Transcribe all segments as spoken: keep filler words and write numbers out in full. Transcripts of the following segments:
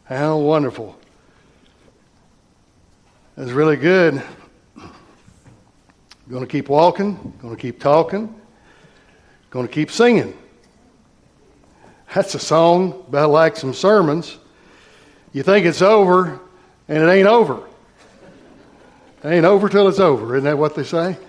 How wonderful. That's really good. Going to keep walking, going to keep talking, going to keep singing. That's a song about like some sermons. You think it's over, and it ain't over. It ain't over till it's over. Isn't that what they say?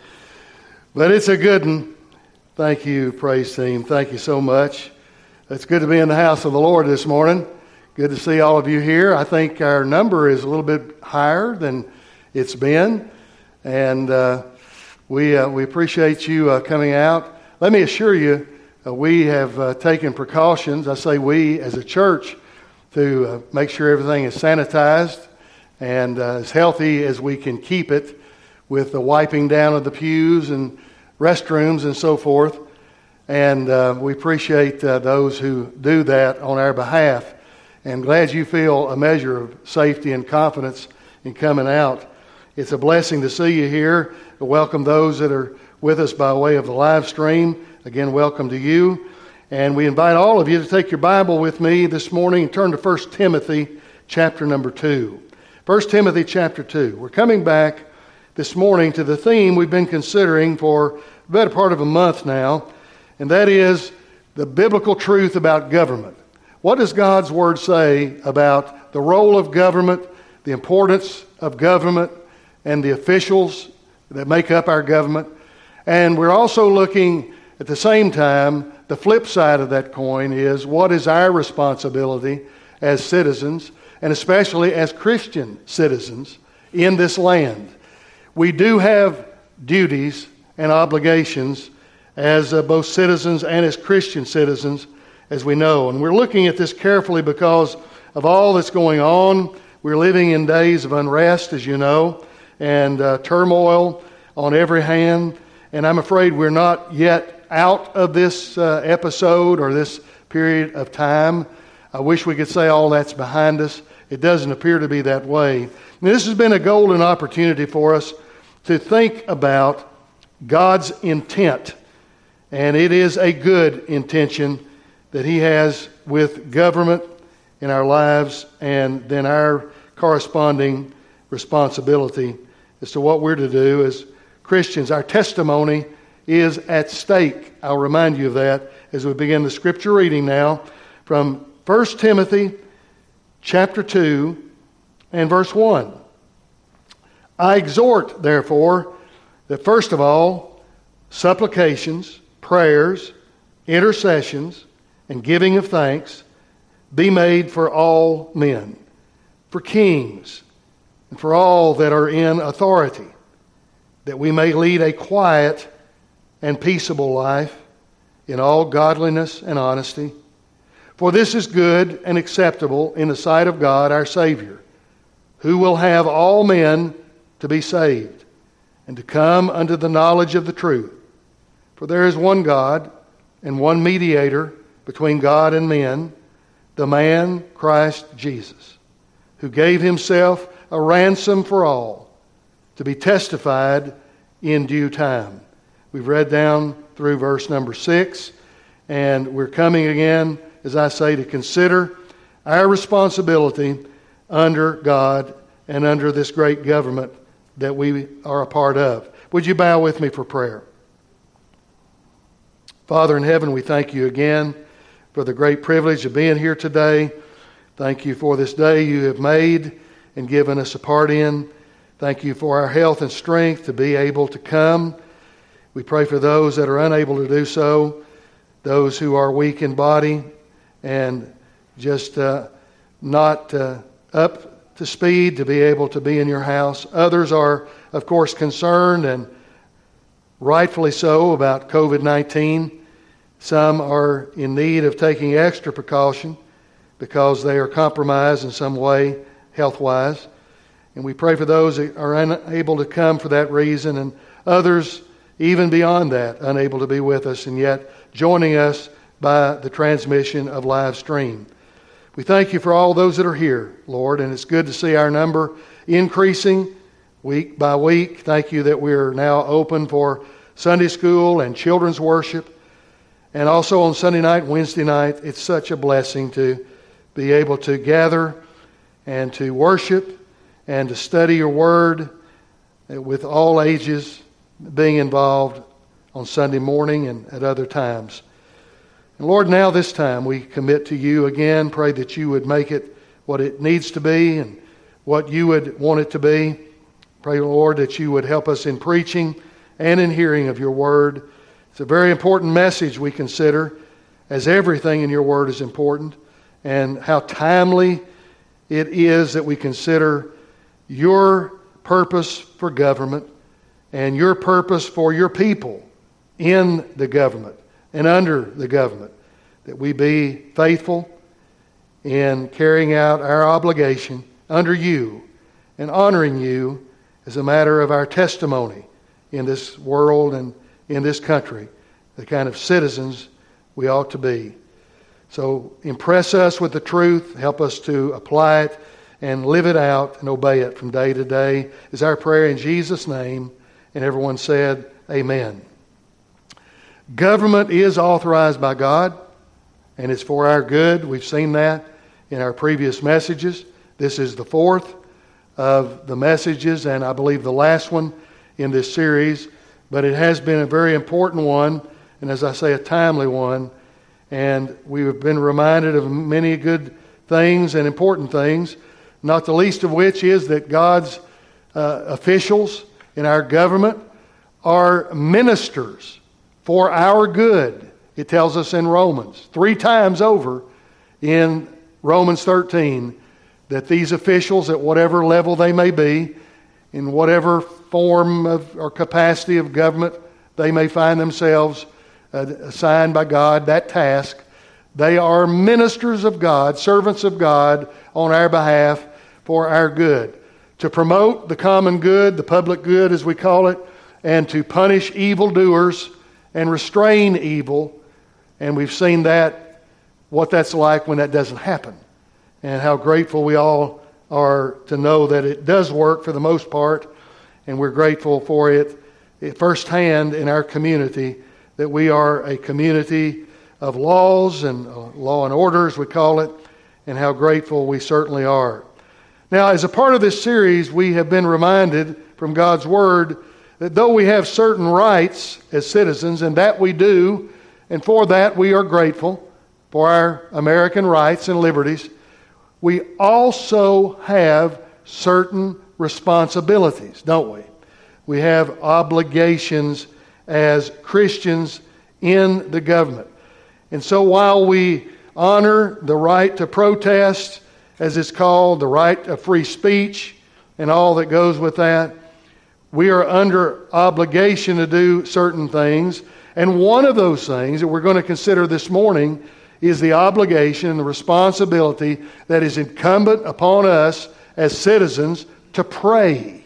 But it's a good one. Thank you, praise team. Thank you so much. It's good to be in the house of the Lord this morning. Good to see all of you here. I think our number is a little bit higher than it's been, and uh, we uh, we appreciate you uh, coming out. Let me assure you, uh, we have uh, taken precautions. I say we as a church to uh, make sure everything is sanitized and uh, as healthy as we can keep it, with the wiping down of the pews and restrooms and so forth. And uh, we appreciate uh, those who do that on our behalf. And glad you feel a measure of safety and confidence in coming out. It's a blessing to see you here. I welcome those that are with us by way of the live stream. Again, welcome to you. And we invite all of you to take your Bible with me this morning and turn to First Timothy chapter number two. First Timothy chapter two. We're coming back this morning to the theme we've been considering for the better part of a month now, and that is the biblical truth about government. What does God's Word say about the role of government, the importance of government, and the officials that make up our government? And we're also looking at the same time, the flip side of that coin is, what is our responsibility as citizens, and especially as Christian citizens in this land? We do have duties and obligations as uh, both citizens and as Christian citizens, as we know. And we're looking at this carefully because of all that's going on. We're living in days of unrest, as you know, and uh, turmoil on every hand. And I'm afraid we're not yet out of this uh, episode or this period of time. I wish we could say all that's behind us. It doesn't appear to be that way. And this has been a golden opportunity for us to think about God's intent. And it is a good intention that He has with government in our lives, and then our corresponding responsibility as to what we're to do as Christians. Our testimony is at stake. I'll remind you of that as we begin the scripture reading now from First Timothy chapter two and verse one. I exhort, therefore, that first of all, supplications, prayers, intercessions, and giving of thanks be made for all men, for kings, and for all that are in authority, that we may lead a quiet and peaceable life in all godliness and honesty. For this is good and acceptable in the sight of God our Savior, who will have all men to be saved and to come unto the knowledge of the truth. For there is one God and one mediator between God and men, the man Christ Jesus, who gave Himself a ransom for all, to be testified in due time. We've read down through verse number six, and we're coming again, as I say, to consider our responsibility under God and under this great government that we are a part of. Would you bow with me for prayer? Father in heaven, we thank you again for the great privilege of being here today. Thank you for this day you have made and given us a part in. Thank you for our health and strength to be able to come. We pray for those that are unable to do so, those who are weak in body and just uh, not uh, up to speed to be able to be in your house. Others are, of course, concerned, and rightfully so, about covid nineteen. Some are in need of taking extra precaution because they are compromised in some way, health-wise. And we pray for those that are unable to come for that reason, and others, even beyond that, unable to be with us, and yet joining us by the transmission of live stream. We thank you for all those that are here, Lord, and it's good to see our number increasing week by week. Thank you that we're now open for Sunday school and children's worship. And also on Sunday night, Wednesday night, it's such a blessing to be able to gather and to worship and to study your word with all ages being involved on Sunday morning and at other times. And Lord, now this time we commit to you again. Pray that you would make it what it needs to be and what you would want it to be. Pray, Lord, that you would help us in preaching and in hearing of your word. It's a very important message we consider, as everything in your word is important, and how timely it is that we consider your purpose for government and your purpose for your people in the government and under the government, that we be faithful in carrying out our obligation under you and honoring you as a matter of our testimony in this world and in this country, the kind of citizens we ought to be. So impress us with the truth, help us to apply it and live it out and obey it from day to day is our prayer in Jesus' name. And everyone said, amen. Government is authorized by God, and it's for our good. We've seen that in our previous messages. This is the fourth of the messages, and I believe the last one in this series. But it has been a very important one, and as I say, a timely one. And we have been reminded of many good things and important things, not the least of which is that God's uh, officials in our government are ministers for our good. It tells us in Romans, three times over in Romans thirteen, that these officials at whatever level they may be, in whatever form of or capacity of government they may find themselves uh, assigned by God, that task, they are ministers of God, servants of God on our behalf for our good, to promote the common good, the public good as we call it, and to punish evildoers and restrain evil. And we've seen that, what that's like when that doesn't happen, and how grateful we all are to know that it does work for the most part, and we're grateful for it firsthand in our community, that we are a community of laws and uh, law and order, as we call it, and how grateful we certainly are. Now, as a part of this series, we have been reminded from God's Word that though we have certain rights as citizens, and that we do, and for that we are grateful for our American rights and liberties, we also have certain responsibilities, don't we? We have obligations as Christians in the government. And so while we honor the right to protest, as it's called, the right of free speech and all that goes with that, we are under obligation to do certain things. And one of those things that we're going to consider this morning is the obligation and the responsibility that is incumbent upon us as citizens to pray.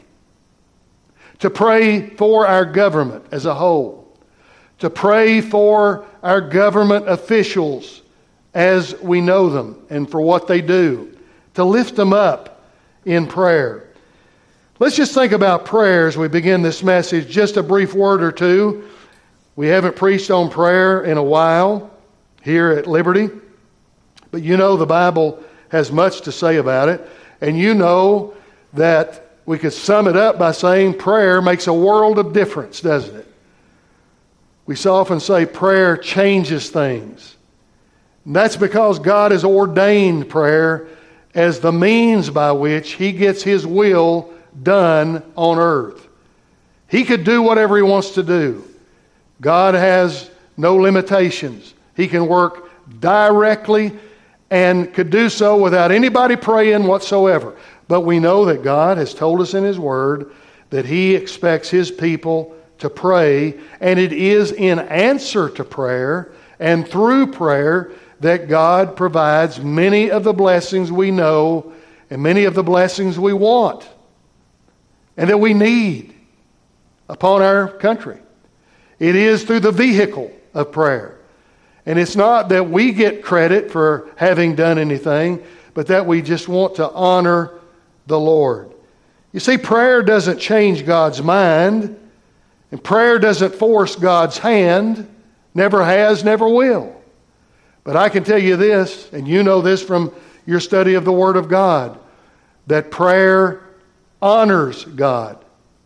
To pray for our government as a whole. To pray for our government officials as we know them and for what they do. To lift them up in prayer. Let's just think about prayer as we begin this message. Just a brief word or two. We haven't preached on prayer in a while here at Liberty, but you know the Bible has much to say about it, and you know that we could sum it up by saying prayer makes a world of difference, doesn't it? We so often say prayer changes things. And that's because God has ordained prayer as the means by which He gets His will done on earth. He could do whatever He wants to do. God has no limitations. He can work directly and could do so without anybody praying whatsoever. But we know that God has told us in His Word that He expects His people to pray, and it is in answer to prayer and through prayer that God provides many of the blessings we know and many of the blessings we want and that we need upon our country. It is through the vehicle of prayer. And it's not that we get credit for having done anything, but that we just want to honor the Lord. You see, prayer doesn't change God's mind, and prayer doesn't force God's hand, never has, never will. But I can tell you this, and you know this from your study of the Word of God, that prayer honors God.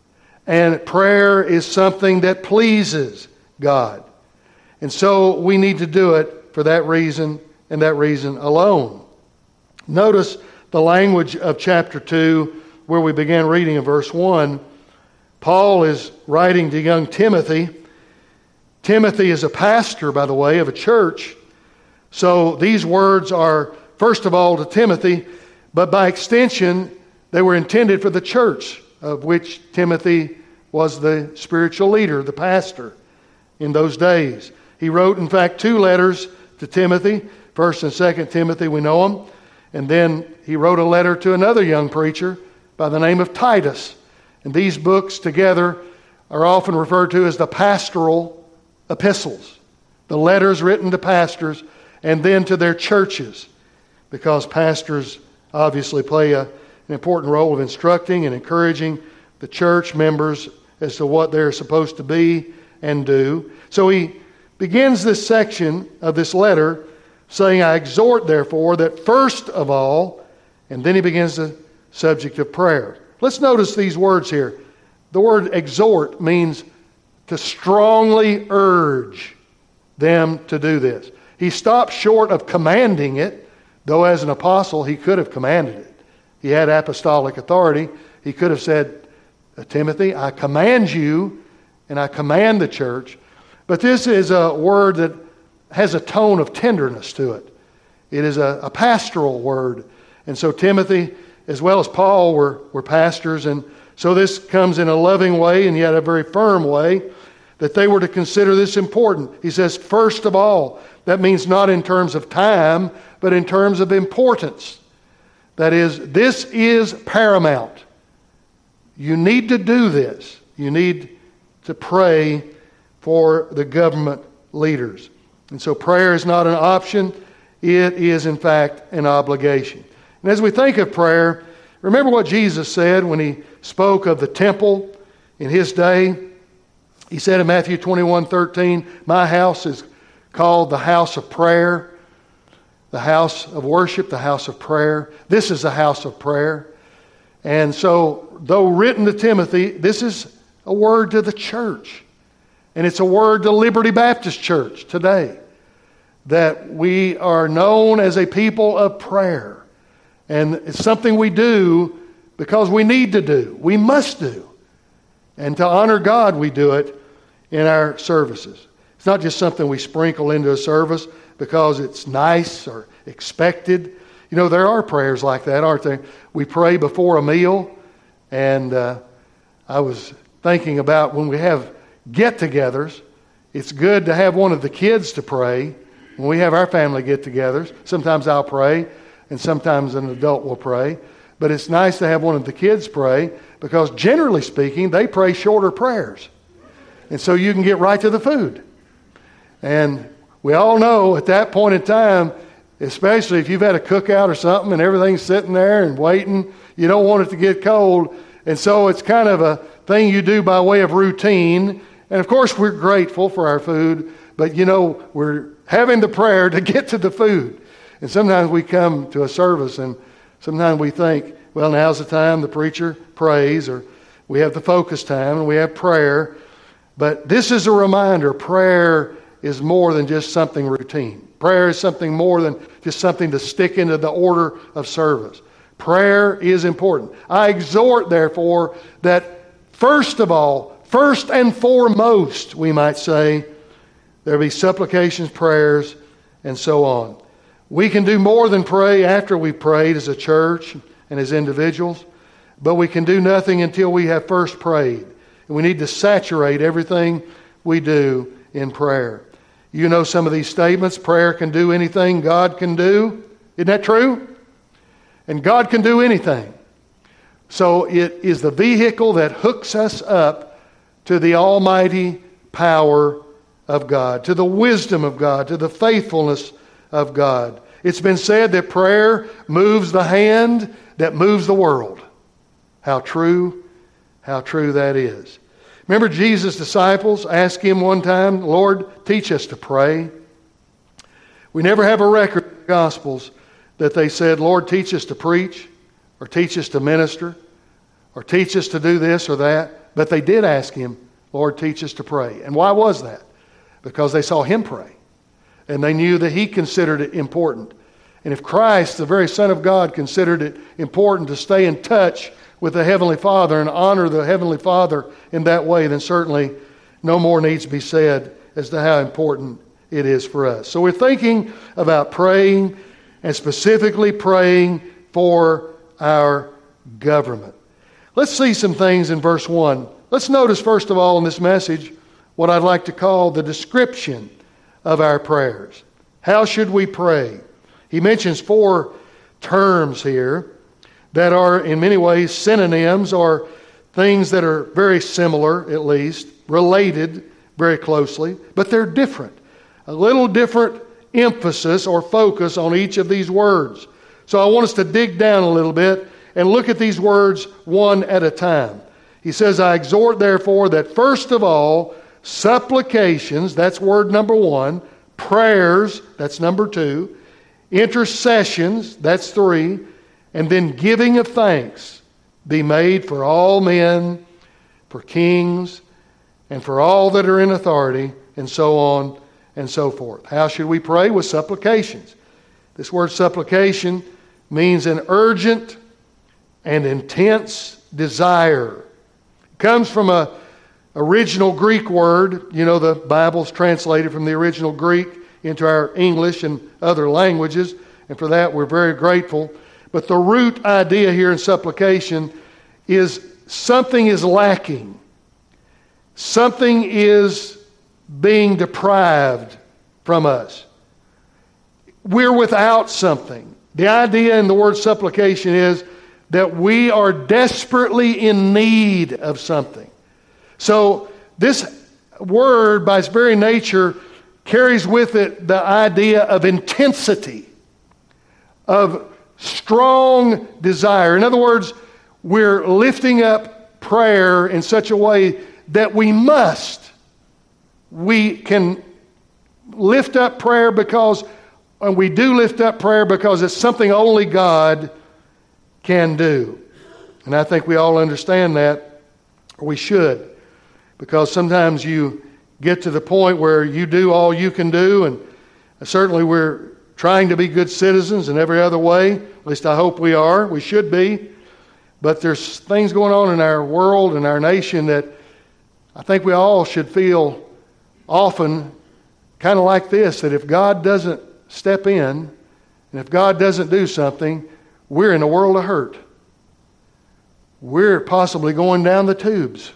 And prayer is something that pleases God. And so we need to do it for that reason and that reason alone. Notice the language of chapter two, where we began reading in verse one. Paul is writing to young Timothy. Timothy is a pastor, by the way, of a church. So these words are, first of all, to Timothy, but by extension, they were intended for the church, of which Timothy was the spiritual leader, the pastor in those days. He wrote, in fact, two letters to Timothy, First and Second Timothy, we know them. And then he wrote a letter to another young preacher by the name of Titus. And these books together are often referred to as the pastoral epistles, the letters written to pastors and then to their churches, because pastors obviously play a, an important role of instructing and encouraging the church members as to what they're supposed to be and do. So he begins this section of this letter saying, I exhort, therefore, that first of all, and then he begins the subject of prayer. Let's notice these words here. The word exhort means to strongly urge them to do this. He stopped short of commanding it, though as an apostle he could have commanded it. He had apostolic authority. He could have said, Timothy, I command you, and I command the church. But this is a word that has a tone of tenderness to it. It is a, a pastoral word. And so Timothy, as well as Paul, were, were pastors. And so this comes in a loving way and yet a very firm way, that they were to consider this important. He says, first of all. That means not in terms of time, but in terms of importance. That is, this is paramount. You need to do this. You need to pray for the government leaders. And so prayer is not an option. It is, in fact, an obligation. And as we think of prayer, remember what Jesus said when he spoke of the temple in his day. He said in Matthew twenty-one thirteen, my house is called the house of prayer, the house of worship, the house of prayer. This is the house of prayer. And so, though written to Timothy, this is a word to the church. And it's a word to Liberty Baptist Church today, that we are known as a people of prayer. And it's something we do because we need to do. We must do. And to honor God, we do it in our services. It's not just something we sprinkle into a service because it's nice or expected. You know, there are prayers like that, aren't there? We pray before a meal. And uh, I was thinking about when we have get-togethers, it's good to have one of the kids to pray. When we have our family get-togethers, sometimes I'll pray and sometimes an adult will pray. But it's nice to have one of the kids pray because generally speaking, they pray shorter prayers. And so you can get right to the food. And we all know at that point in time, especially if you've had a cookout or something and everything's sitting there and waiting, you don't want it to get cold. And so it's kind of a thing you do by way of routine. And of course, we're grateful for our food, but you know, we're having the prayer to get to the food. And sometimes we come to a service and sometimes we think, well, now's the time the preacher prays, or we have the focus time and we have prayer. But this is a reminder, prayer is more than just something routine. Prayer is something more than just something to stick into the order of service. Prayer is important. I exhort, therefore, that first of all, first and foremost, we might say, there be supplications, prayers, and so on. We can do more than pray after we've prayed as a church and as individuals, but we can do nothing until we have first prayed. And we need to saturate everything we do in prayer. You know some of these statements. Prayer can do anything God can do. Isn't that true? And God can do anything. So it is the vehicle that hooks us up to the almighty power of God, to the wisdom of God, to the faithfulness of God. It's been said that prayer moves the hand that moves the world. How true, how true that is. Remember Jesus' disciples asked him one time, Lord, teach us to pray. We never have a record in the Gospels that they said, Lord, teach us to preach. or teach us to minister or teach us to do this or that. But they did ask him, Lord, teach us to pray. And why was that? Because they saw him pray. And they knew that he considered it important. And if Christ, the very Son of God, considered it important to stay in touch with the Heavenly Father and honor the Heavenly Father in that way, then certainly no more needs to be said as to how important it is for us. So we're thinking about praying, and specifically praying for our government. Let's see some things in verse one. Let's notice, first of all, in this message, what I'd like to call the description of our prayers. How should we pray? He mentions four terms here that are in many ways synonyms, or things that are very similar, at least, related very closely, but they're different. A little different emphasis or focus on each of these words. So I want us to dig down a little bit and look at these words one at a time. He says, I exhort therefore that first of all, supplications, that's word number one, prayers, that's number two, intercessions, that's three, and then giving of thanks be made for all men, for kings, and for all that are in authority, and so on and so forth. How should we pray? With supplications. This word supplication means an urgent and intense desire. It comes from a original Greek word. You know, the Bible's translated from the original Greek into our English and other languages, and for that we're very grateful. But the root idea here in supplication is something is lacking. Something is being deprived from us. We're without something. The idea in the word supplication is that we are desperately in need of something. So this word, by its very nature, carries with it the idea of intensity, of strong desire. In other words, we're lifting up prayer in such a way that we must. We can lift up prayer because, and we do lift up prayer because it's something only God can do. And I think we all understand that, or we should, because sometimes you get to the point where you do all you can do, and certainly we're trying to be good citizens in every other way. At least I hope we are. We should be. But there's things going on in our world and our nation that I think we all should feel often kind of like this, that if God doesn't step in, and if God doesn't do something, we're in a world of hurt. We're possibly going down the tubes.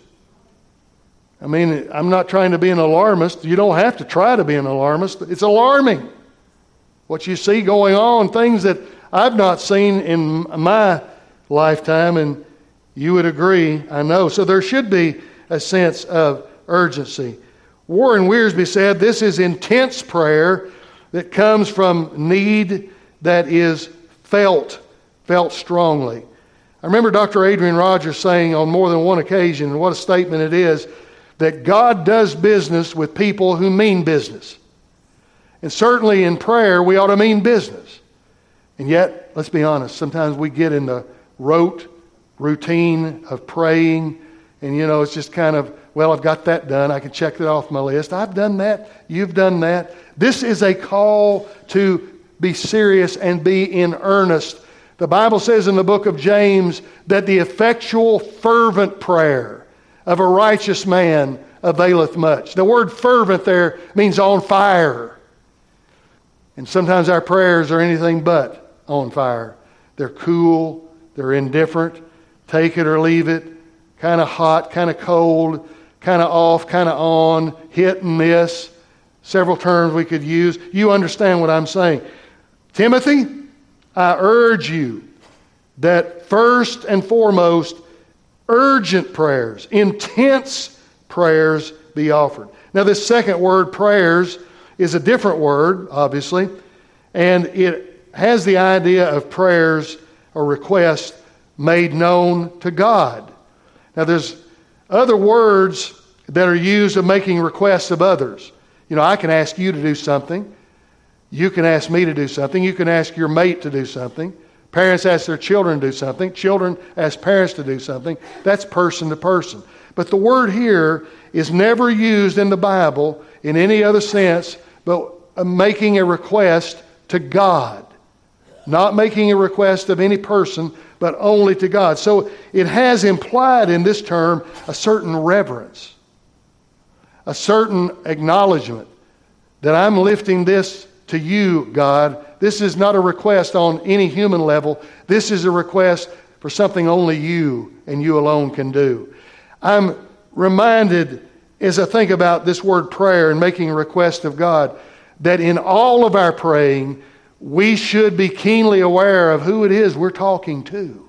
I mean, I'm not trying to be an alarmist. You don't have to try to be an alarmist. It's alarming what you see going on, things that I've not seen in my lifetime, and you would agree, I know. So there should be a sense of urgency. Warren Wiersbe said this is intense prayer that comes from need that is felt, felt strongly. I remember Doctor Adrian Rogers saying on more than one occasion, and what a statement it is, that God does business with people who mean business. And certainly in prayer, we ought to mean business. And yet, let's be honest, sometimes we get in the rote routine of praying, and you know, it's just kind of, well, I've got that done. I can check that off my list. I've done that. You've done that. This is a call to be serious and be in earnest. The Bible says in the book of James that the effectual, fervent prayer of a righteous man availeth much. The word fervent there means on fire. And sometimes our prayers are anything but on fire. They're cool. They're indifferent. Take it or leave it. Kind of hot, kind of cold, kind of off, kind of on, hit and miss. Several terms we could use. You understand what I'm saying. Timothy, I urge you that first and foremost, urgent prayers, intense prayers be offered. Now this second word, prayers, is a different word, obviously, and it has the idea of prayers or requests made known to God. Now there's other words that are used of making requests of others. You know, I can ask you to do something. You can ask me to do something. You can ask your mate to do something. Parents ask their children to do something. Children ask parents to do something. That's person to person. But the word here is never used in the Bible in any other sense but making a request to God. Not making a request of any person, but only to God. So it has implied in this term a certain reverence, a certain acknowledgement that I'm lifting this to you, God. This is not a request on any human level. This is a request for something only you and you alone can do. I'm reminded as I think about this word prayer and making a request of God that in all of our praying, we should be keenly aware of who it is we're talking to.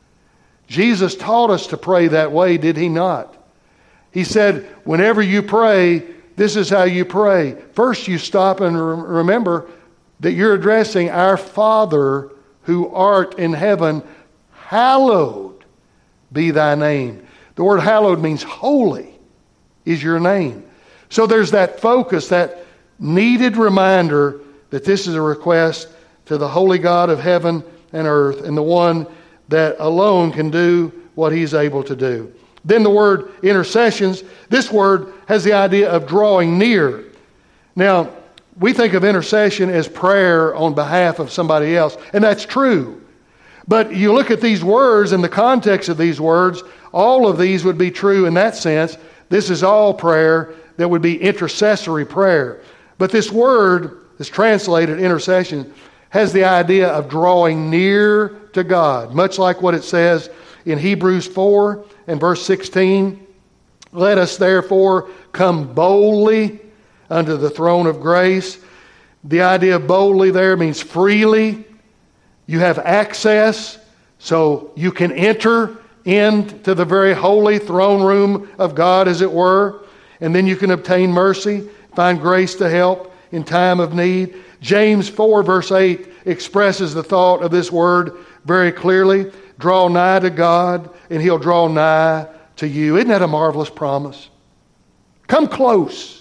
Jesus taught us to pray that way, did he not? He said, whenever you pray, this is how you pray. First, you stop and re- remember that you're addressing our Father who art in heaven. Hallowed be thy name. The word hallowed means holy is your name. So there's that focus, that needed reminder that this is a request to the holy God of heaven and earth and the one that alone can do what he's able to do. Then the word intercessions, this word has the idea of drawing near. Now, we think of intercession as prayer on behalf of somebody else, and that's true. But you look at these words and the context of these words, all of these would be true in that sense. This is all prayer that would be intercessory prayer. But this word that's translated intercession has the idea of drawing near to God, much like what it says in Hebrews four and verse sixteen. Let us therefore come boldly unto the throne of grace. The idea of boldly there means freely. You have access, so you can enter into the very holy throne room of God, as it were, and then you can obtain mercy, find grace to help in time of need. James four verse eight expresses the thought of this word very clearly. Draw nigh to God, and he'll draw nigh to you. Isn't that a marvelous promise? Come close.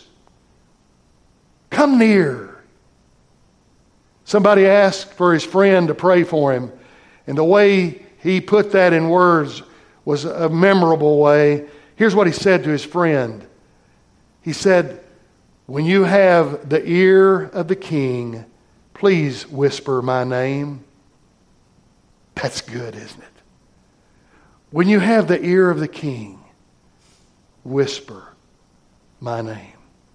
Come near. Somebody asked for his friend to pray for him, and the way he put that in words was a memorable way. Here's what he said to his friend. He said, when you have the ear of the king, please whisper my name. That's good, isn't it? When you have the ear of the king, whisper my name.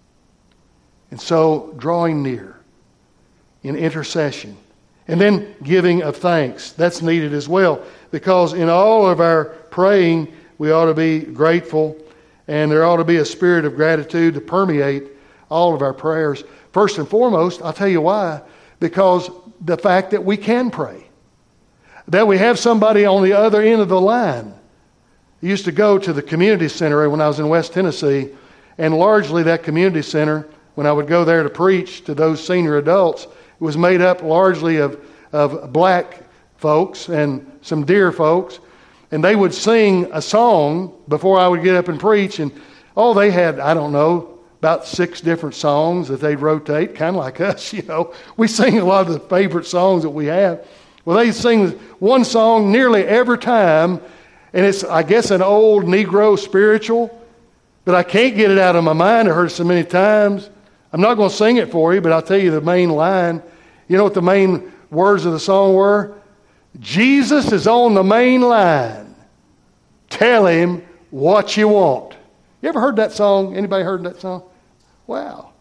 And so, drawing near in intercession. And then giving of thanks. That's needed as well. Because in all of our praying, we ought to be grateful. And there ought to be a spirit of gratitude to permeate all of our prayers. First and foremost, I'll tell you why. Because the fact that we can pray. That we have somebody on the other end of the line. I used to go to the community center when I was in West Tennessee. And largely that community center, when I would go there to preach to those senior adults, it was made up largely of, of black folks and some dear folks. And they would sing a song before I would get up and preach. And oh, they had, I don't know, about six different songs that they'd rotate, kind of like us, you know. We sing a lot of the favorite songs that we have. Well, they sing one song nearly every time. And it's, I guess, an old Negro spiritual. But I can't get it out of my mind. I heard it so many times. I'm not going to sing it for you, but I'll tell you the main line. You know what the main words of the song were? Jesus is on the main line. Tell him what you want. You ever heard that song? Anybody heard that song? Wow.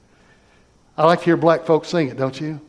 I like to hear black folks sing it, don't you?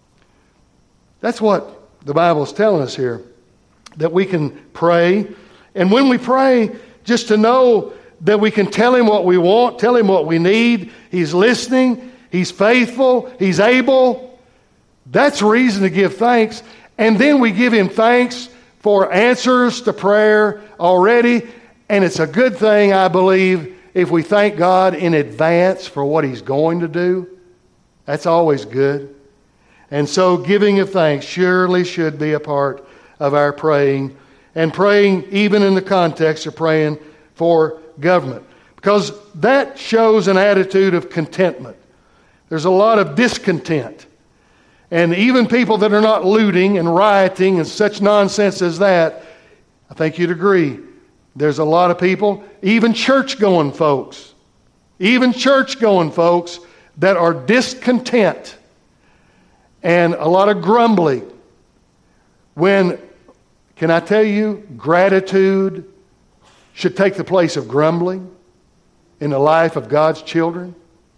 That's what the Bible is telling us here. That we can pray. And when we pray, just to know that we can tell him what we want, tell him what we need. He's listening. He's faithful. He's able. That's reason to give thanks. And then we give him thanks for answers to prayer already. And it's a good thing, I believe, if we thank God in advance for what he's going to do. That's always good. And so giving of thanks surely should be a part of our praying. And praying even in the context of praying for government. Because that shows an attitude of contentment. There's a lot of discontent. And even people that are not looting and rioting and such nonsense as that, I think you'd agree, there's a lot of people, even church-going folks, even church-going folks that are discontent and a lot of grumbling. When, can I tell you, gratitude should take the place of grumbling in the life of God's children?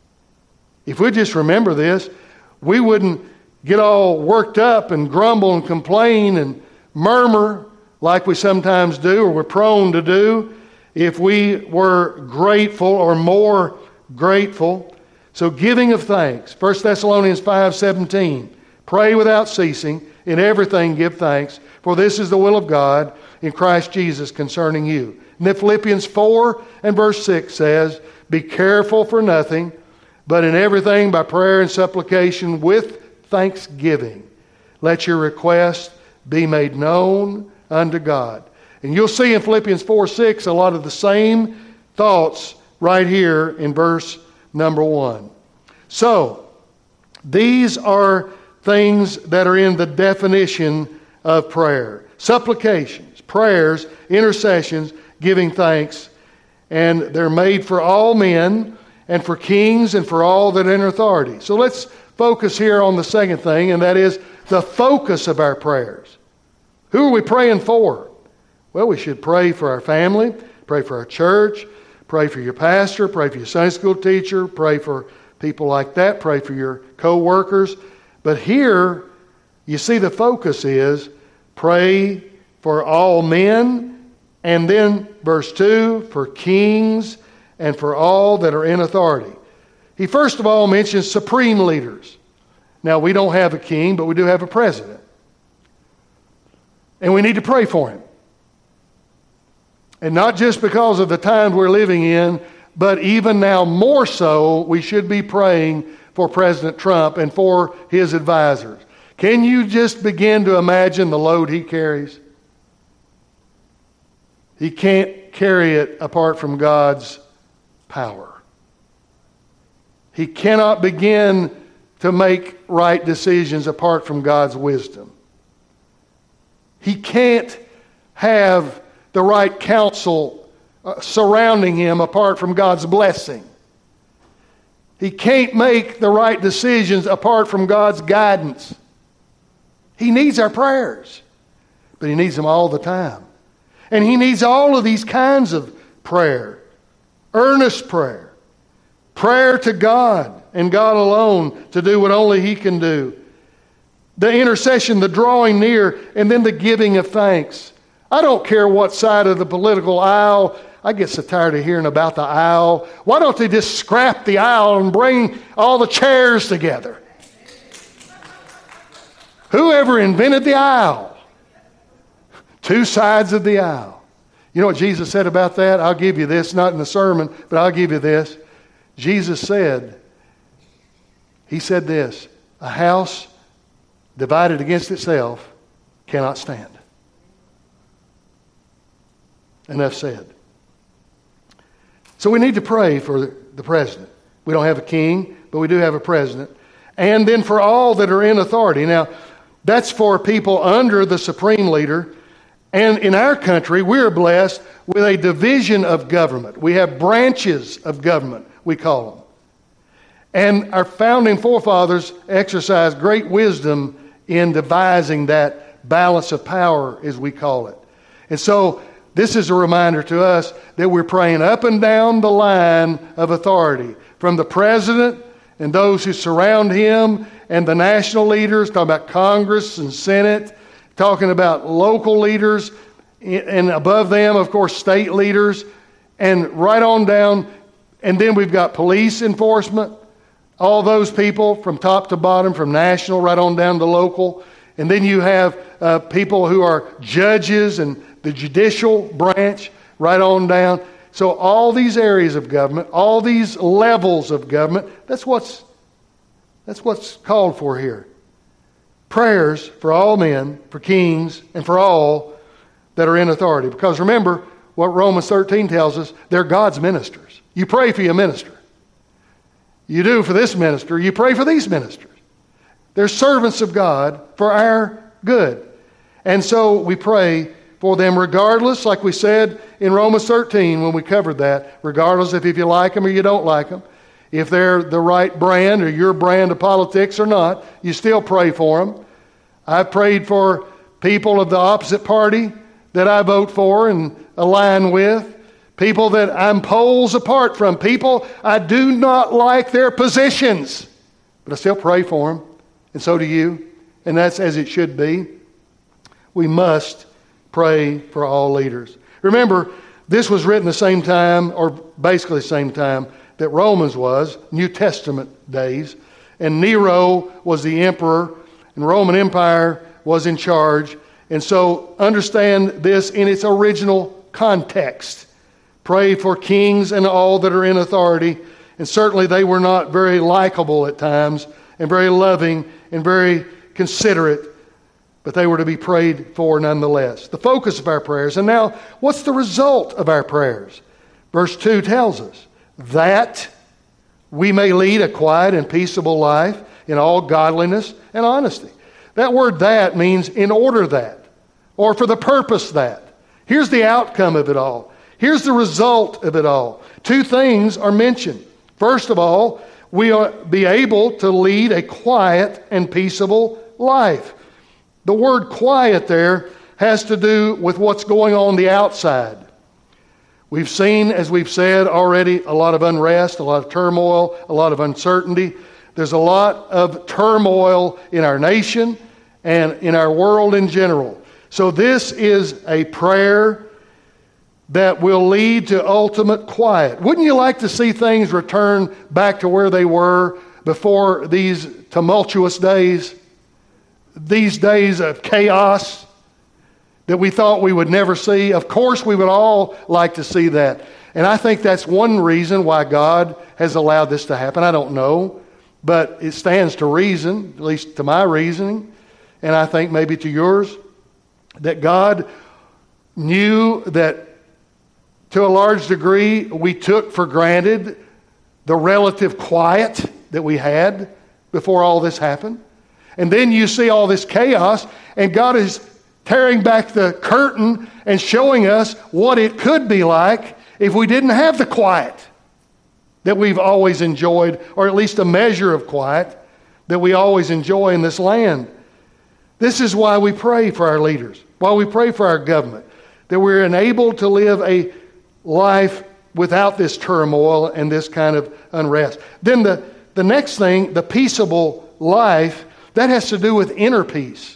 If we just remember this, we wouldn't get all worked up and grumble and complain and murmur like we sometimes do or we're prone to do if we were grateful or more grateful. So giving of thanks. First Thessalonians five seventeen. Pray without ceasing. In everything give thanks. For this is the will of God in Christ Jesus concerning you. And then Philippians four and verse six says, be careful for nothing, but in everything by prayer and supplication with thanksgiving, let your request be made known unto God. And you'll see in Philippians four six a lot of the same thoughts right here in verse number one. So, these are things that are in the definition of prayer. Supplications, prayers, intercessions, giving thanks. And they're made for all men and for kings and for all that are in authority. So let's focus here on the second thing, and that is the focus of our prayers. Who are we praying for? Well, we should pray for our family, pray for our church, pray for your pastor, pray for your Sunday school teacher, pray for people like that, pray for your co-workers. But here, you see the focus is pray for all men, and then verse two, for kings and for all that are in authority. He first of all mentions supreme leaders. Now, we don't have a king, but we do have a president. And we need to pray for him. And not just because of the times we're living in, but even now more so, we should be praying for President Trump and for his advisors. Can you just begin to imagine the load he carries? He can't carry it apart from God's power. He cannot begin to make right decisions apart from God's wisdom. He can't have the right counsel uh, surrounding him apart from God's blessing. He can't make the right decisions apart from God's guidance. He needs our prayers, but he needs them all the time. And he needs all of these kinds of prayer. Earnest prayer. Prayer to God and God alone to do what only he can do. The intercession, the drawing near, and then the giving of thanks. I don't care what side of the political aisle. I get so tired of hearing about the aisle. Why don't they just scrap the aisle and bring all the chairs together? Whoever invented the aisle? Two sides of the aisle. You know what Jesus said about that? I'll give you this, not in the sermon, but I'll give you this. Jesus said, he said this, a house divided against itself cannot stand. Enough said. So we need to pray for the president. We don't have a king, but we do have a president. And then for all that are in authority. Now, that's for people under the supreme leader. And in our country, we are blessed with a division of government. We have branches of government, we call them. And our founding forefathers exercised great wisdom in devising that balance of power, as we call it. And so this is a reminder to us that we're praying up and down the line of authority, from the president and those who surround him and the national leaders, talking about Congress and Senate, talking about local leaders, and above them, of course, state leaders, and right on down. And then we've got police enforcement, all those people from top to bottom, from national right on down to local. And then you have uh, people who are judges and the judicial branch right on down. So all these areas of government, all these levels of government, that's what's, that's what's called for here. Prayers for all men, for kings, and for all that are in authority. Because remember what Romans thirteen tells us, they're God's ministers. You pray for your minister. You do for this minister, you pray for these ministers. They're servants of God for our good. And so we pray for them regardless, like we said in Romans thirteen when we covered that, regardless of if you like them or you don't like them, if they're the right brand or your brand of politics or not, you still pray for them. I've prayed for people of the opposite party that I vote for and align with, people that I'm poles apart from, people I do not like their positions, but I still pray for them, and so do you, and that's as it should be. We must pray for all leaders. Remember, this was written the same time, or basically the same time, that Romans was, New Testament days, and Nero was the emperor, and Roman Empire was in charge. And so understand this in its original context. Pray for kings and all that are in authority, and certainly they were not very likable at times, and very loving, and very considerate, but they were to be prayed for nonetheless. The focus of our prayers. And now, what's the result of our prayers? Verse two tells us, that we may lead a quiet and peaceable life in all godliness and honesty. That word that means in order that, or for the purpose that. Here's the outcome of it all. Here's the result of it all. Two things are mentioned. First of all, we will be able to lead a quiet and peaceable life. The word quiet there has to do with what's going on the outside. We've seen, as we've said already, a lot of unrest, a lot of turmoil, a lot of uncertainty. There's a lot of turmoil in our nation and in our world in general. So this is a prayer that will lead to ultimate quiet. Wouldn't you like to see things return back to where they were before these tumultuous days? These days of chaos that we thought we would never see. Of course, we would all like to see that. And I think that's one reason why God has allowed this to happen. I don't know, but it stands to reason, at least to my reasoning, and I think maybe to yours, that God knew that to a large degree we took for granted the relative quiet that we had before all this happened. And then you see all this chaos, and God is tearing back the curtain and showing us what it could be like if we didn't have the quiet that we've always enjoyed, or at least a measure of quiet that we always enjoy in this land. This is why we pray for our leaders, why we pray for our government, that we're enabled to live a life without this turmoil and this kind of unrest. Then the, the next thing, the peaceable life, that has to do with inner peace.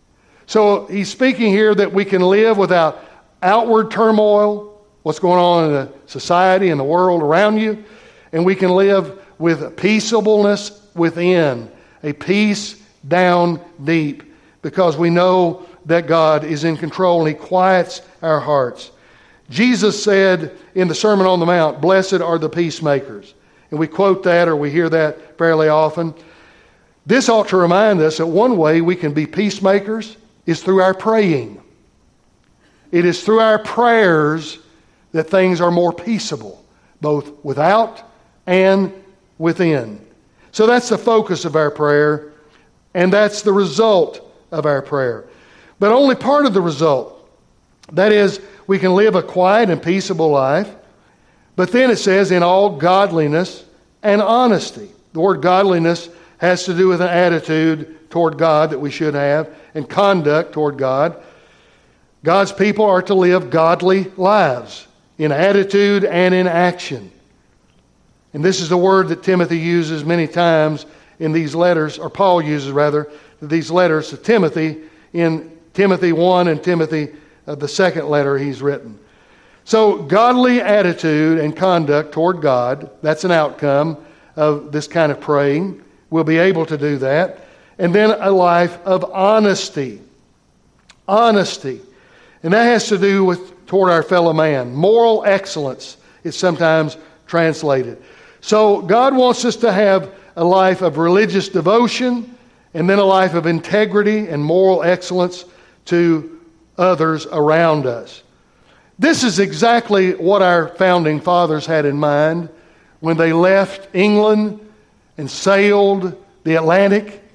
So he's speaking here that we can live without outward turmoil, what's going on in the society and the world around you, and we can live with peaceableness within, a peace down deep, because we know that God is in control and He quiets our hearts. Jesus said in the Sermon on the Mount, "Blessed are the peacemakers." And we quote that, or we hear that fairly often. This ought to remind us that one way we can be peacemakers is through our praying. It is through our prayers that things are more peaceable, both without and within. So that's the focus of our prayer, and that's the result of our prayer. But only part of the result. That is, we can live a quiet and peaceable life, but then it says in all godliness and honesty. The word godliness has to do with an attitude toward God that we should have, and conduct toward God. God's people are to live godly lives in attitude and in action. And this is the word that Timothy uses many times in these letters, or Paul uses rather, these letters to Timothy in Timothy one and Timothy, uh, the second letter he's written. So godly attitude and conduct toward God, that's an outcome of this kind of praying. We'll be able to do that. And then a life of honesty. Honesty. And that has to do with toward our fellow man. Moral excellence is sometimes translated. So God wants us to have a life of religious devotion, and then a life of integrity and moral excellence to others around us. This is exactly what our founding fathers had in mind when they left England and sailed the Atlantic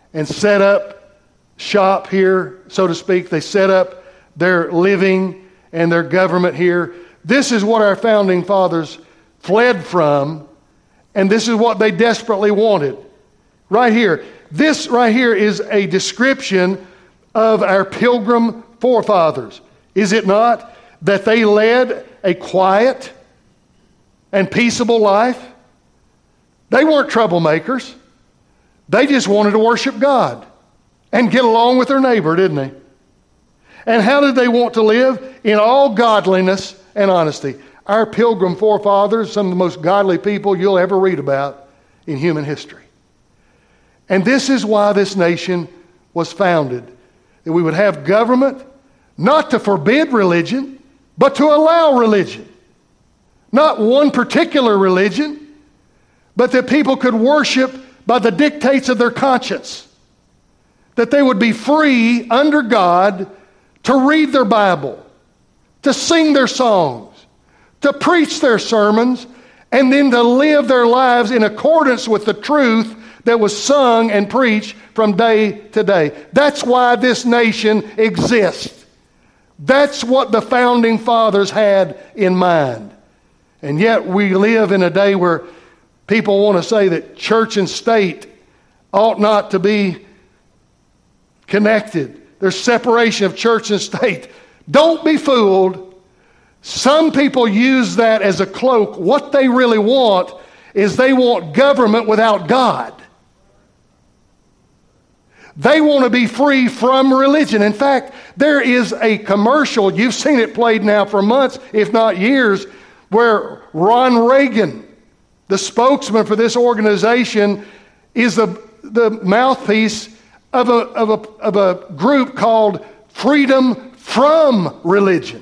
and set up shop here, so to speak. They set up their living and their government here. This is what our founding fathers fled from, and this is what they desperately wanted. Right here. This right here is a description of our pilgrim forefathers. Is it not? That they led a quiet and peaceable life. They weren't troublemakers. They just wanted to worship God and get along with their neighbor, didn't they? And how did they want to live? In all godliness and honesty. Our pilgrim forefathers, some of the most godly people you'll ever read about in human history. And this is why this nation was founded. That we would have government, not to forbid religion, but to allow religion. Not one particular religion, but that people could worship by the dictates of their conscience. That they would be free under God to read their Bible, to sing their songs, to preach their sermons, and then to live their lives in accordance with the truth that was sung and preached from day to day. That's why this nation exists. That's what the founding fathers had in mind. And yet we live in a day where people want to say that church and state ought not to be connected. There's separation of church and state. Don't be fooled. Some people use that as a cloak. What they really want is they want government without God. They want to be free from religion. In fact, there is a commercial, you've seen it played now for months, if not years, where Ron Reagan, the spokesman for this organization, is the, the mouthpiece of a, of, a, of a group called Freedom From Religion.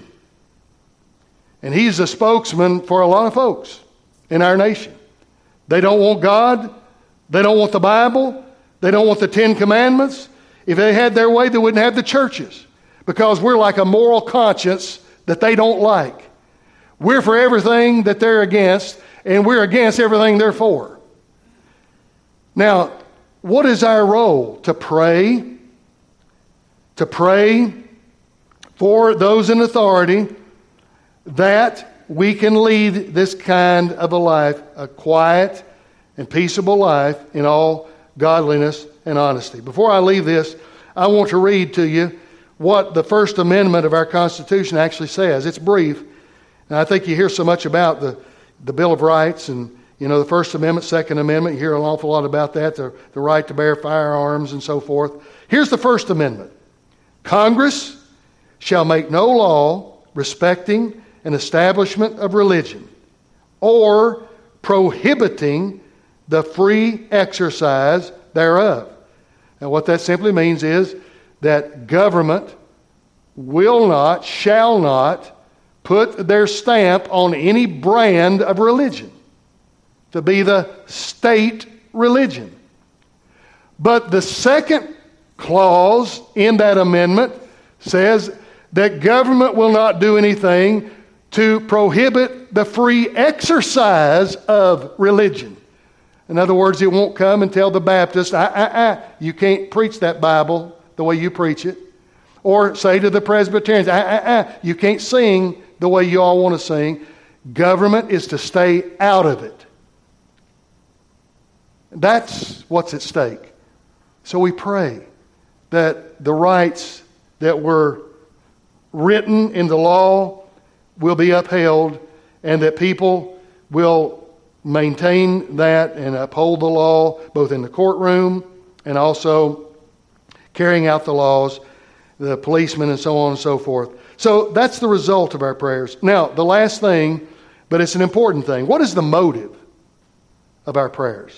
And he's a spokesman for a lot of folks in our nation. They don't want God. They don't want the Bible. They don't want the Ten Commandments. If they had their way, they wouldn't have the churches, because we're like a moral conscience that they don't like. We're for everything that they're against, and we're against everything they're for. Now, what is our role? To pray, to pray for those in authority that we can lead this kind of a life, a quiet and peaceable life in all godliness and honesty. Before I leave this, I want to read to you what the First Amendment of our Constitution actually says. It's brief, and I think you hear so much about the, the Bill of Rights and, you know, the First Amendment, Second Amendment. You hear an awful lot about that, the, the right to bear firearms and so forth. Here's the First Amendment. Congress shall make no law respecting an establishment of religion or prohibiting the free exercise thereof. Now, what that simply means is that government will not, shall not put their stamp on any brand of religion to be the state religion. But the second clause in that amendment says that government will not do anything to prohibit the free exercise of religion. In other words, it won't come and tell the Baptist, ah, ah, ah, you can't preach that Bible the way you preach it. Or say to the Presbyterians, ah, ah, ah, you can't sing the way you all want to sing. Government is to stay out of it. That's what's at stake. So we pray that the rights that were written in the law will be upheld, and that people will maintain that and uphold the law both in the courtroom and also carrying out the laws, the policemen and so on and so forth. So that's the result of our prayers. Now, the last thing, but it's an important thing. What is the motive of our prayers?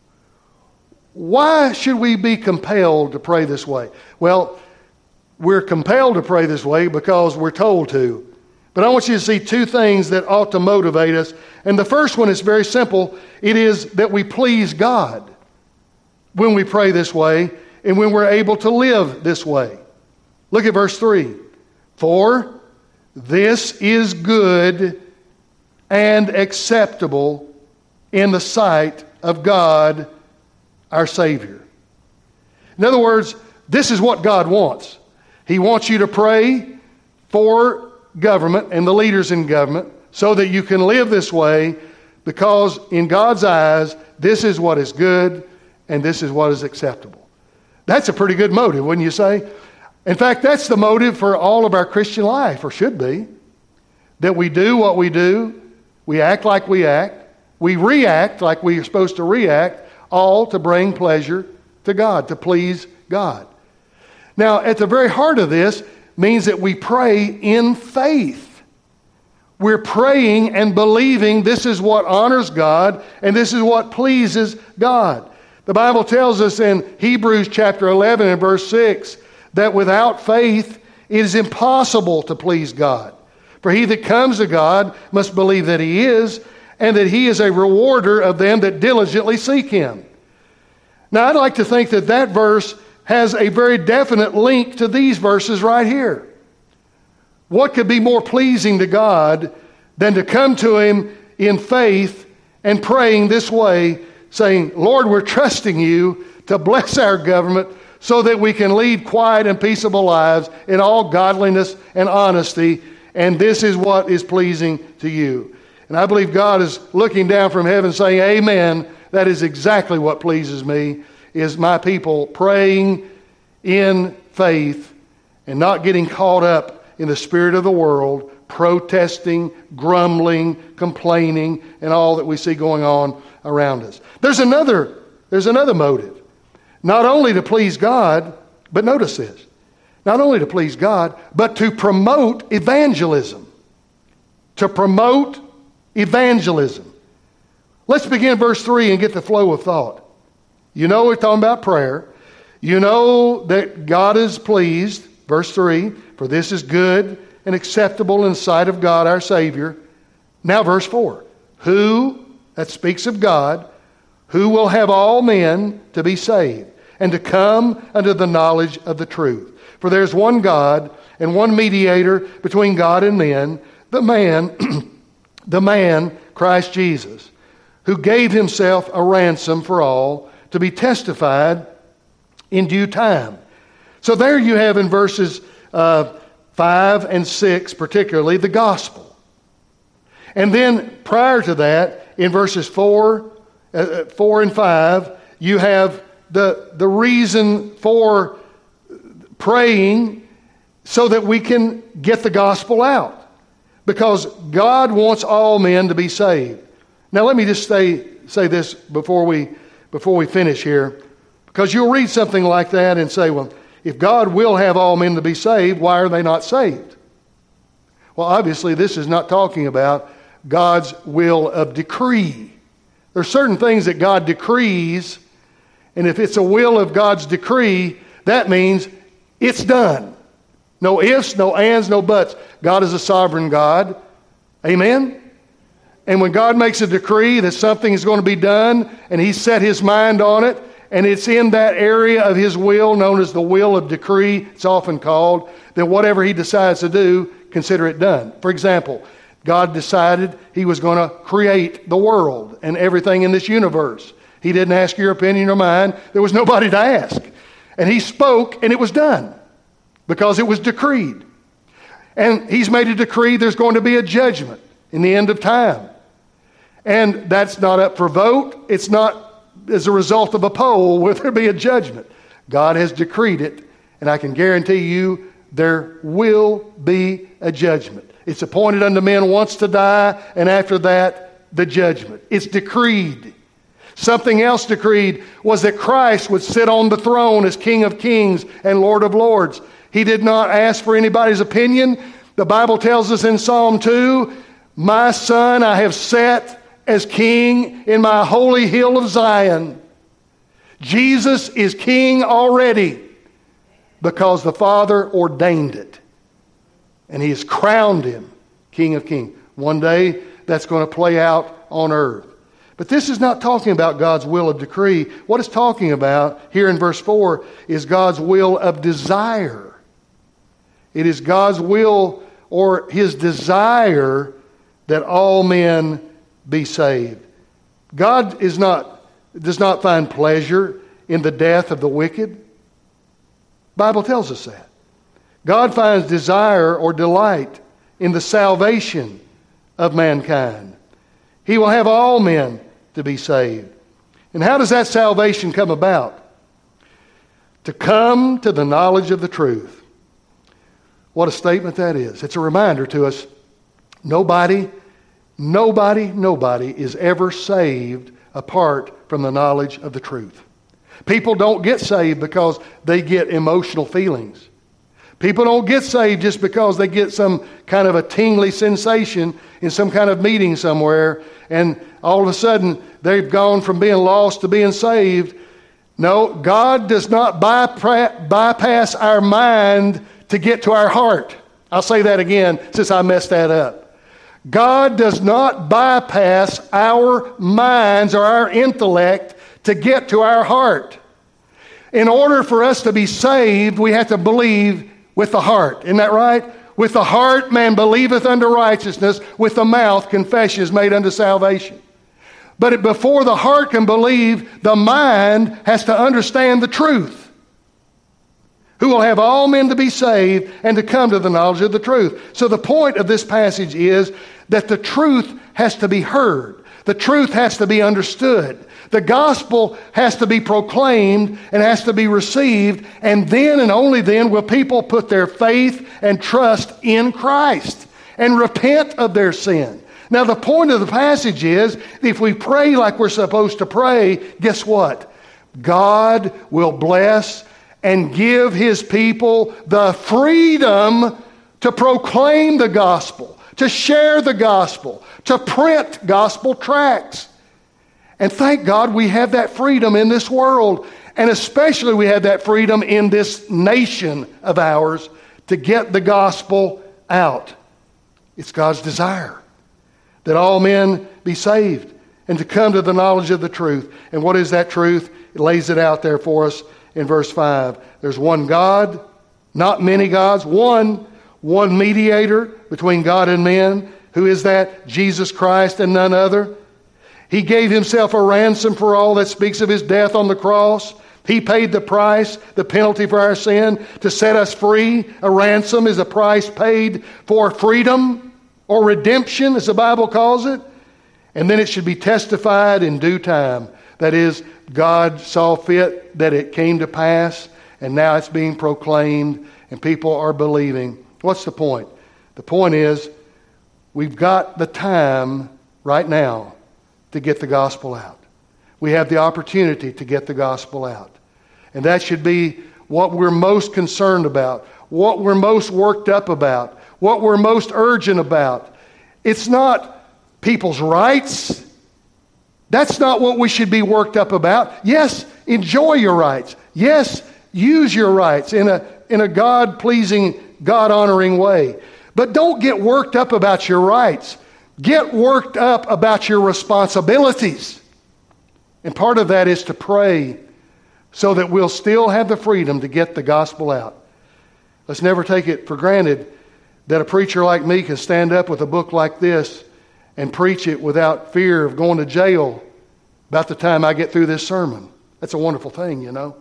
Why should we be compelled to pray this way? Well, we're compelled to pray this way because we're told to. But I want you to see two things that ought to motivate us. And the first one is very simple. It is that we please God when we pray this way and when we're able to live this way. Look at verse three. For this is good and acceptable in the sight of God our Savior. In other words, this is what God wants. He wants you to pray for government and the leaders in government so that you can live this way, because in God's eyes, this is what is good and this is what is acceptable. That's a pretty good motive, wouldn't you say? In fact, that's the motive for all of our Christian life, or should be. That we do what we do, we act like we act, we react like we are supposed to react, all to bring pleasure to God, to please God. Now, at the very heart of this means that we pray in faith. We're praying and believing this is what honors God and this is what pleases God. The Bible tells us in Hebrews chapter eleven and verse six that without faith it is impossible to please God. For he that comes to God must believe that he is, and that he is a rewarder of them that diligently seek him. Now, I'd like to think that that verse has a very definite link to these verses right here. What could be more pleasing to God than to come to him in faith and praying this way, saying, Lord, we're trusting you to bless our government so that we can lead quiet and peaceable lives in all godliness and honesty, and this is what is pleasing to you. And I believe God is looking down from heaven saying, amen, that is exactly what pleases me, is my people praying in faith and not getting caught up in the spirit of the world, protesting, grumbling, complaining, and all that we see going on around us. There's another, there's another motive. Not only to please God, but notice this, not only to please God, but to promote evangelism. To promote evangelism. Let's begin verse three and get the flow of thought. You know we're talking about prayer. You know that God is pleased, verse three, for this is good and acceptable in the sight of God our Savior. Now verse four, who, that speaks of God, who will have all men to be saved and to come unto the knowledge of the truth. For there's one God and one mediator between God and men, the man, the man, Christ Jesus, who gave himself a ransom for all to be testified in due time. So there you have in verses uh, five and six particularly the gospel. And then prior to that, in verses four, uh, four and five, you have the, the reason for praying so that we can get the gospel out. Because God wants all men to be saved. Now let me just say, say this before we, before we finish here. Because you'll read something like that and say, well, if God will have all men to be saved, why are they not saved? Well, obviously this is not talking about God's will of decree. There are certain things that God decrees, and if it's a will of God's decree, that means it's done. No ifs, no ands, no buts. God is a sovereign God. Amen? And when God makes a decree that something is going to be done, and He's set His mind on it, and it's in that area of His will, known as the will of decree, it's often called, then whatever He decides to do, consider it done. For example, God decided He was going to create the world and everything in this universe. He didn't ask your opinion or mine. There was nobody to ask. And He spoke, and it was done because it was decreed. And He's made a decree there's going to be a judgment in the end of time. And that's not up for vote. It's not as a result of a poll will there be a judgment. God has decreed it, and I can guarantee you there will be a judgment. It's appointed unto men once to die, and after that, the judgment. It's decreed. Something else decreed was that Christ would sit on the throne as King of Kings and Lord of Lords. He did not ask for anybody's opinion. The Bible tells us in Psalm two, my son I have set as king in my holy hill of Zion. Jesus is king already because the Father ordained it. And He has crowned Him King of Kings. One day that's going to play out on earth. But this is not talking about God's will of decree. What it's talking about here in verse four is God's will of desire. It is God's will or His desire that all men be saved. God is not, does not find pleasure in the death of the wicked. Bible tells us that. God finds desire or delight in the salvation of mankind. He will have all men to be saved. And how does that salvation come about? To come to the knowledge of the truth. What a statement that is. It's a reminder to us, nobody, nobody, nobody is ever saved apart from the knowledge of the truth. People don't get saved because they get emotional feelings. People don't get saved just because they get some kind of a tingly sensation in some kind of meeting somewhere, and all of a sudden they've gone from being lost to being saved. No, God does not bypass our mind to get to our heart. I'll say that again since I messed that up. God does not bypass our minds or our intellect to get to our heart. In order for us to be saved, we have to believe with the heart. Isn't that right? With the heart man believeth unto righteousness, with the mouth confession is made unto salvation. But before the heart can believe, the mind has to understand the truth. Who will have all men to be saved and to come to the knowledge of the truth. So the point of this passage is that the truth has to be heard. The truth has to be understood. The gospel has to be proclaimed and has to be received, and then and only then will people put their faith and trust in Christ and repent of their sin. Now the point of the passage is, if we pray like we're supposed to pray, guess what? God will bless and give His people the freedom to proclaim the gospel, to share the gospel, to print gospel tracts. And thank God we have that freedom in this world. And especially we have that freedom in this nation of ours to get the gospel out. It's God's desire that all men be saved and to come to the knowledge of the truth. And what is that truth? It lays it out there for us in verse five. There's one God, not many gods, one, one mediator between God and men. Who is that? Jesus Christ and none other. He gave Himself a ransom for all. That speaks of His death on the cross. He paid the price, the penalty for our sin, to set us free. A ransom is a price paid for freedom or redemption, as the Bible calls it. And then it should be testified in due time. That is, God saw fit that it came to pass, and now it's being proclaimed, and people are believing. What's the point? The point is, we've got the time right now to get the gospel out. We have the opportunity to get the gospel out. And that should be what we're most concerned about, what we're most worked up about, what we're most urgent about. It's not people's rights. That's not what we should be worked up about. Yes, enjoy your rights. Yes, use your rights in a, in a God-pleasing, God-honoring way. But don't get worked up about your rights. Get worked up about your responsibilities. And part of that is to pray so that we'll still have the freedom to get the gospel out. Let's never take it for granted that a preacher like me can stand up with a book like this and preach it without fear of going to jail about the time I get through this sermon. That's a wonderful thing, you know.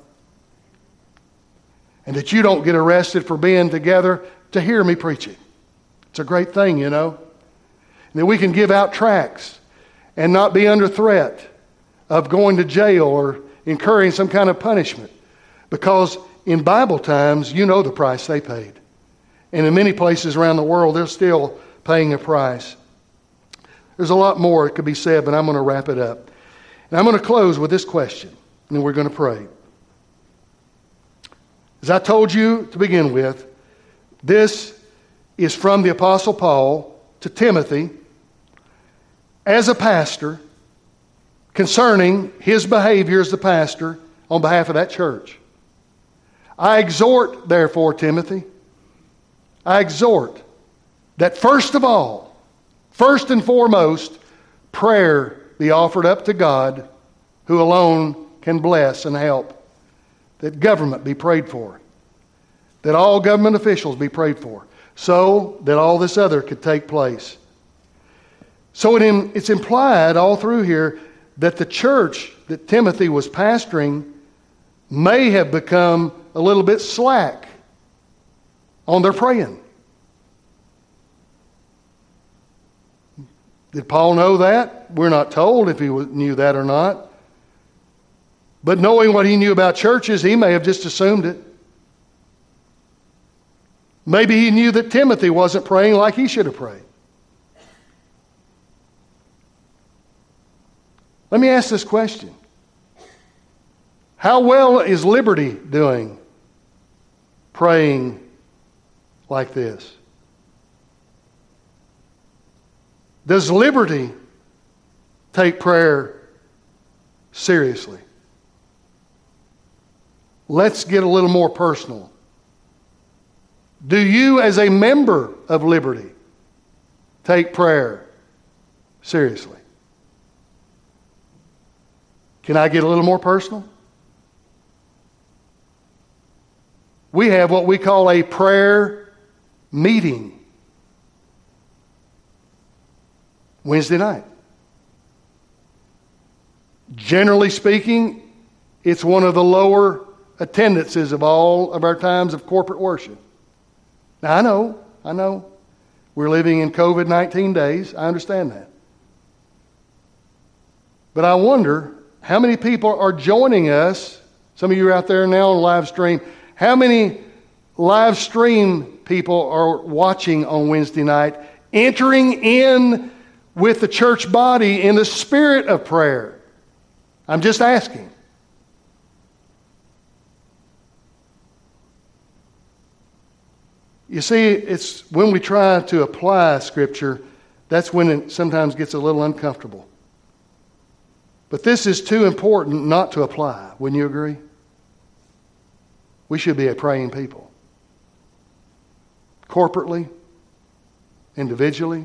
And that you don't get arrested for being together to hear me preach it. It's a great thing, you know. And that we can give out tracts and not be under threat of going to jail or incurring some kind of punishment. Because in Bible times, you know the price they paid. And in many places around the world, they're still paying a price. There's a lot more that could be said, but I'm going to wrap it up. And I'm going to close with this question, and then we're going to pray. As I told you to begin with, this is from the Apostle Paul to Timothy as a pastor concerning his behavior as the pastor on behalf of that church. I exhort, therefore, Timothy, I exhort that first of all, first and foremost, prayer be offered up to God, who alone can bless and help. That government be prayed for. That all government officials be prayed for. So that all this other could take place. So it, it's implied all through here that the church that Timothy was pastoring may have become a little bit slack on their praying. Did Paul know that? We're not told if he knew that or not. But knowing what he knew about churches, he may have just assumed it. Maybe he knew that Timothy wasn't praying like he should have prayed. Let me ask this question. How well is Liberty doing praying like this? Does Liberty take prayer seriously? Let's get a little more personal. Do you, as a member of Liberty, take prayer seriously? Can I get a little more personal? We have what we call a prayer meeting Wednesday night. Generally speaking, it's one of the lower attendances of all of our times of corporate worship. Now, I know, I know, we're living in covid nineteen days. I understand that. But I wonder how many people are joining us. Some of you are out there now on live stream. How many live stream people are watching on Wednesday night, entering in with the church body in the spirit of prayer? I'm just asking. You see, it's when we try to apply Scripture, that's when it sometimes gets a little uncomfortable. But this is too important not to apply. Wouldn't you agree? We should be a praying people. Corporately, individually,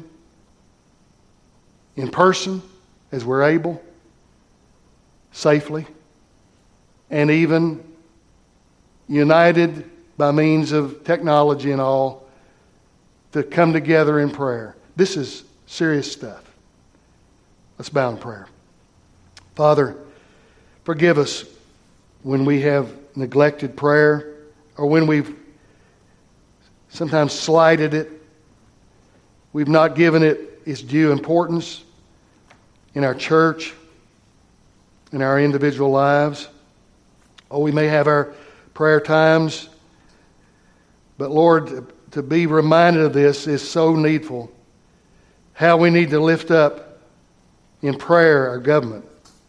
in person, as we're able, safely, and even united by means of technology and all, to come together in prayer. This is serious stuff. Let's bow in prayer. Father, forgive us when we have neglected prayer or when we've sometimes slighted it. We've not given it its due importance in our church, in our individual lives. Oh, we may have our prayer times, but Lord, to be reminded of this is so needful. How we need to lift up in prayer our government.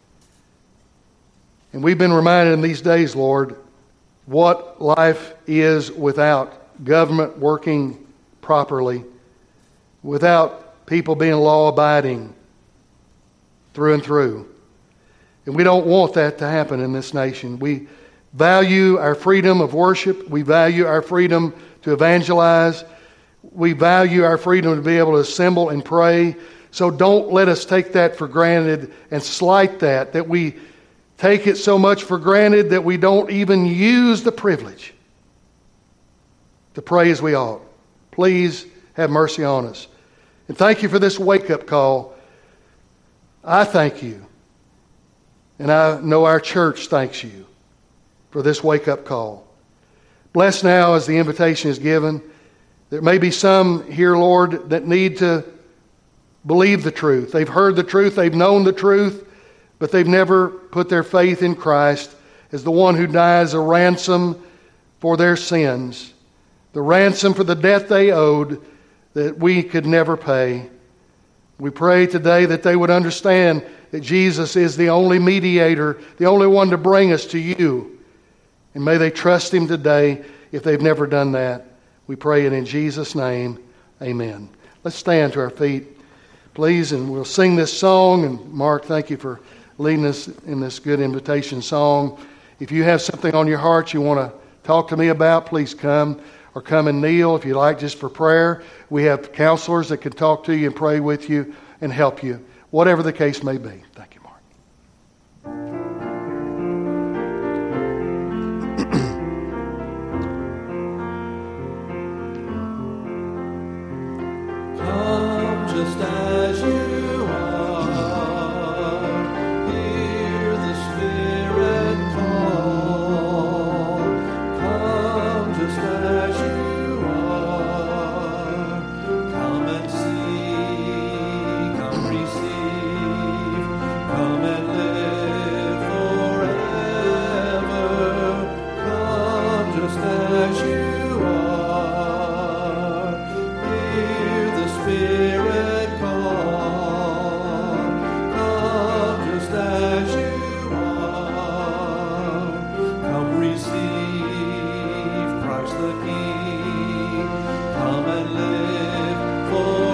And we've been reminded in these days, Lord, what life is without government working properly, without people being law-abiding through and through. And we don't want that to happen in this nation. We value our freedom of worship. We value our freedom to evangelize. We value our freedom to be able to assemble and pray. So don't let us take that for granted and slight that, that we take it so much for granted that we don't even use the privilege to pray as we ought. Please have mercy on us. And thank you for this wake-up call. I thank you. And I know our church thanks you for this wake-up call. Bless now as the invitation is given. There may be some here, Lord, that need to believe the truth. They've heard the truth, they've known the truth, but they've never put their faith in Christ as the one who dies a ransom for their sins, the ransom for the debt they owed that we could never pay. We pray today that they would understand that Jesus is the only mediator, the only one to bring us to you. And may they trust Him today if they've never done that. We pray it in Jesus' name. Amen. Let's stand to our feet, please, and we'll sing this song. And Mark, thank you for leading us in this good invitation song. If you have something on your heart you want to talk to me about, please come or come and kneel if you like, just for prayer. We have counselors that can talk to you and pray with you and help you, whatever the case may be. Thank you, Mark. Come just as you are, hear the Spirit call. Come for